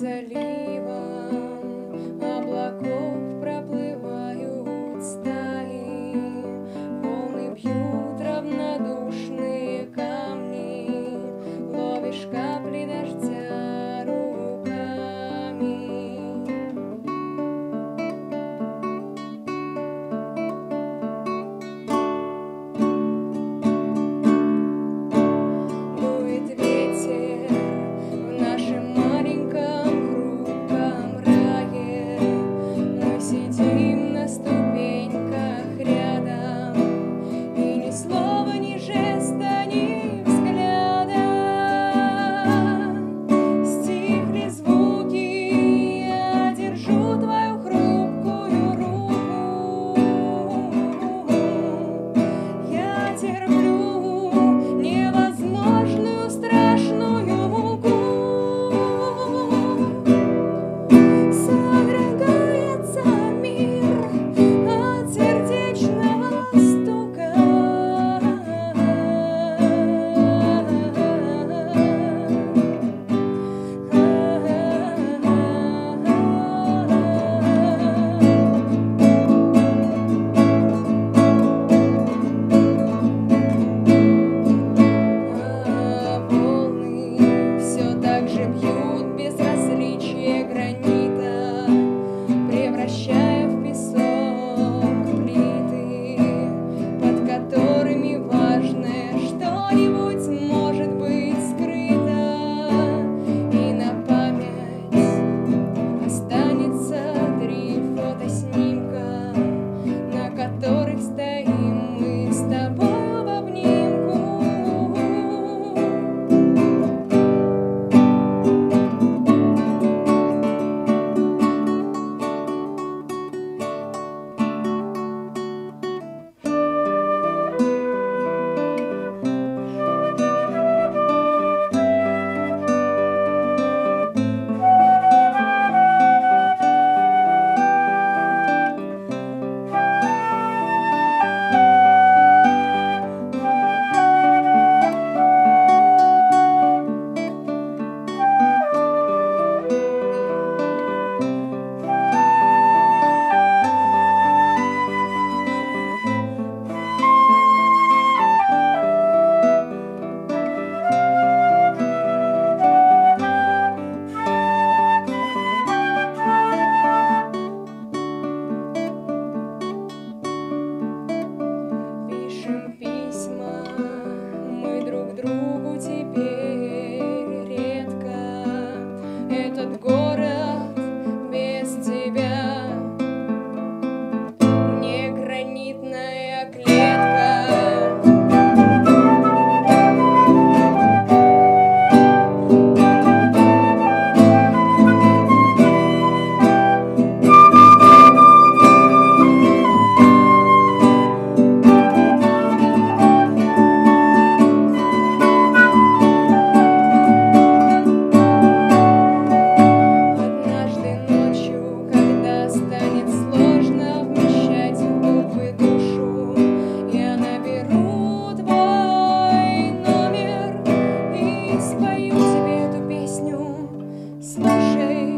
заливом облаков проплывают стаи, волны бьют равнодушные камни, ловишь капли дождя руками. Дует ветер в нашем маленьком хрупком рае, мы сидим на ступеньках рядом, и ни слова, ни жеста, ни взгляда. Стихли звуки, я держу твою хрупкую руку, я терплю невозможную страшную муку. Содрогается мир от сердечного стука. Волны все так же бьют без различия гранита, превращая в песок плиты, под которыми важное что-нибудь может быть скрыто, и на память останется 3 фотоснимка, на которых стоим мы с тобой в обнимку. Пишем письма мы друг другу теперь редко. Этот город без тебя не гранитная клетка. Однажды ночью, когда станет сложно вмещать в губы душу, я наберу твой номер и спою тебе эту песню. Слушай.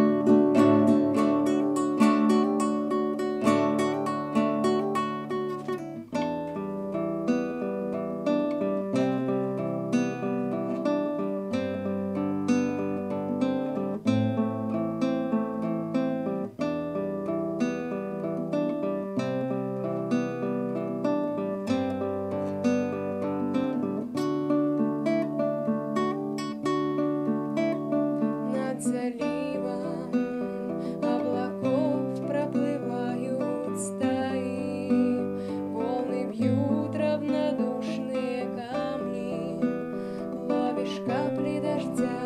Над заливом облаков проплывают стаи, волны бьют равнодушные камни, ловишь капли дождя